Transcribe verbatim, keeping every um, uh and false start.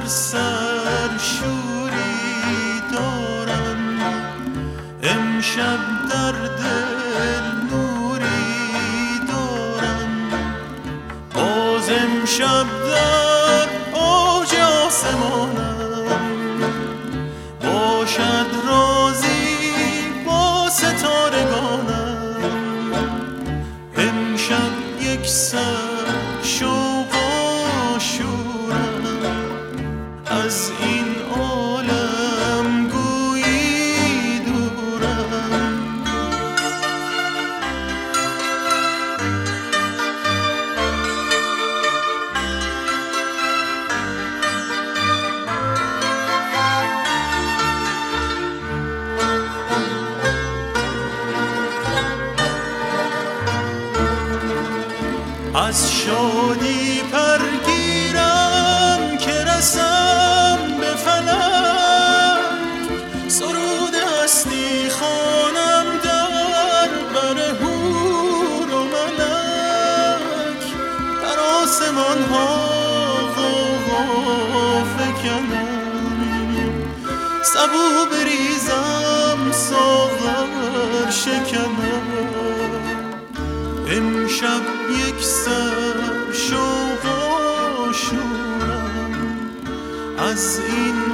سر شوری دارم، امشب در دل نوری دارم، باز امشب در اوج آسمانم، باشد رازی با ستارگانم، امشب یک سر شوق و شورم، از این عالم گویی دورم. از شادی پرگیرم که رسم به فلک، سرود هستی خوانم در بر حور و ملک، در آسمان ها غوغا فکنم، سبو بریزم ساغر شکنم، امشب یک سر شوق و شورم، از این